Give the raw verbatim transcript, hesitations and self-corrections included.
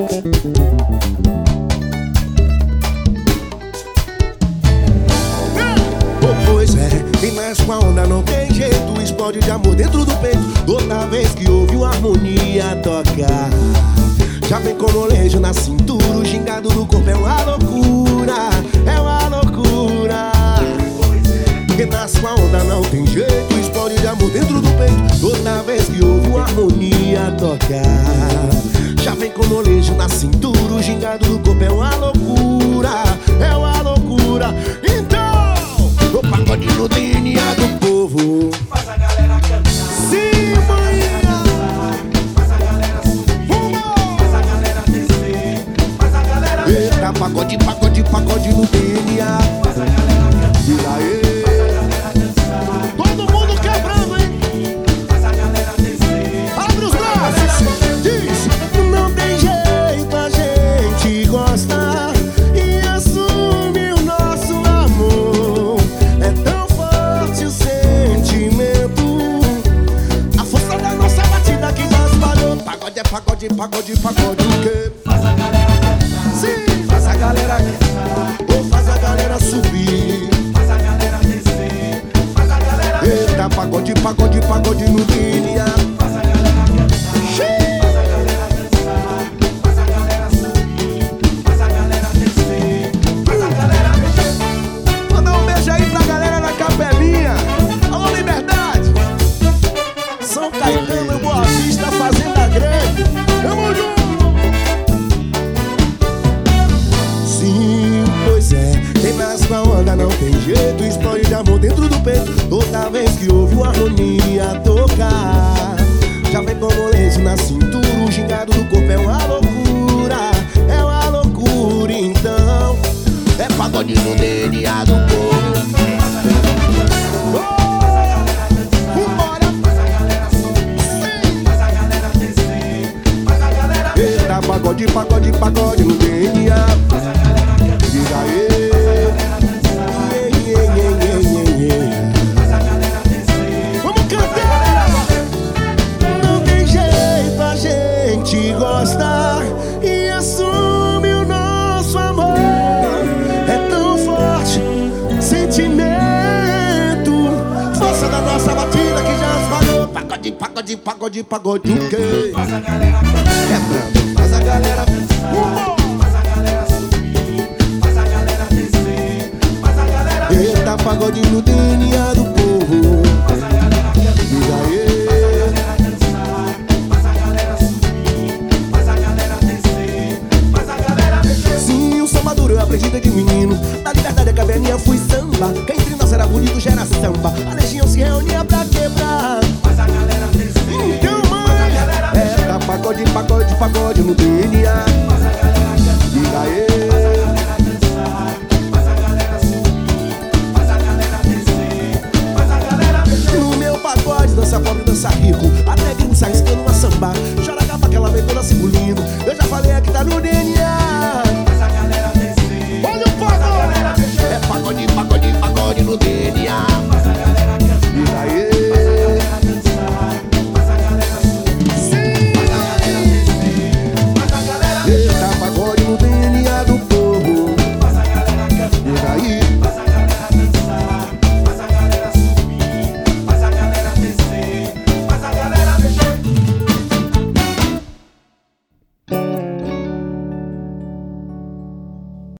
Pois é, quem mexe com a onda não tem jeito, explode de amor dentro do peito. Toda vez que ouve uma harmonia tocar, já vem com molejo na cintura, o gingado do corpo é uma loucura, é uma loucura. Quem nasce com a onda não tem jeito, explode de amor dentro do peito. Toda vez que ouve uma harmonia tocar, já vem com molejo na cintura, o gingado do corpo é uma loucura, é uma loucura. Então o pagode no D N A do povo faz a galera cantar. Sim, manhã. Faz a galera subir, faz a galera descer, faz a galera Eita, mexer. pagode, pagode, pagode no D N A. Faz a galera cantar, E aí? faz a galera dançar, Todo mundo quebrando, hein? faz a galera descer. Abre os braços, diz. Não tem jeito, a gente gosta e assume o nosso amor. É tão forte o sentimento, a força da nossa batida que já espalhou. Pagode é pagode, pagode, pagode o quê? Faz a galera cantar, Sim, faz a galera cantar, ou faz a galera subir. faz a galera descer, faz a galera mexer. Eita, pagode, pagode, pagode no D N A. Faz a galera cantar, faz a galera dançar, faz a galera subir, faz a galera descer, faz a galera mexer. Mandar um beijo aí pra galera da Capelinha. Alô, Liberdade. São Caetano e Boa Vista, Fazenda Grande. Tamo junto. Sim, pois é, quem nasce com a onda não tem jeito, explode de amor dentro do peito. Toda vez que ouve uma harmonia tocar, já vem com molejo na cintura, o gingado do corpo é uma loucura, é uma loucura. Então é pagode no D N A do povo. Vambora! Faz a galera subir, faz a galera descer, faz a galera mexer. Eita, pagode, pagode, pagode no D N A. Faz a galera cantar, Diga aí. faz a galera dançar, Yeah, yeah, yeah, yeah, yeah. faz a galera descer. Vamos cantar! Não tem jeito, a gente gosta e assume o nosso amor. É tão forte sentimento, força da nossa batida que já espalhou. Pagode, pagode, pagode, pagode o quê? Faz a galera cantar, Quebrando, faz a galera. dançar, faz a galera subir, faz a galera descer, faz a galera mexer. Eita, pagode no D N A do povo. Faz a galera cantar, Diga aí. galera dançar, faz a galera subir, faz a galera descer, faz a galera mexer. Sim, o samba duro eu aprendi desde menino. Da Liberdade a Caverninha fui samba. Quem entre nós era bonito já era samba. A legião se reunia pra quebrar. Faz a galera descer, Então, faz a mãe, galera mexer. é pagode, pagode, pagode no D N A. Faz a galera cantar, Diga aí. faz a galera dançar, faz a galera subir, faz a galera descer, faz a galera mexer. No meu pagode, dança pobre, dança rico. Até gringo sai escando uma samba.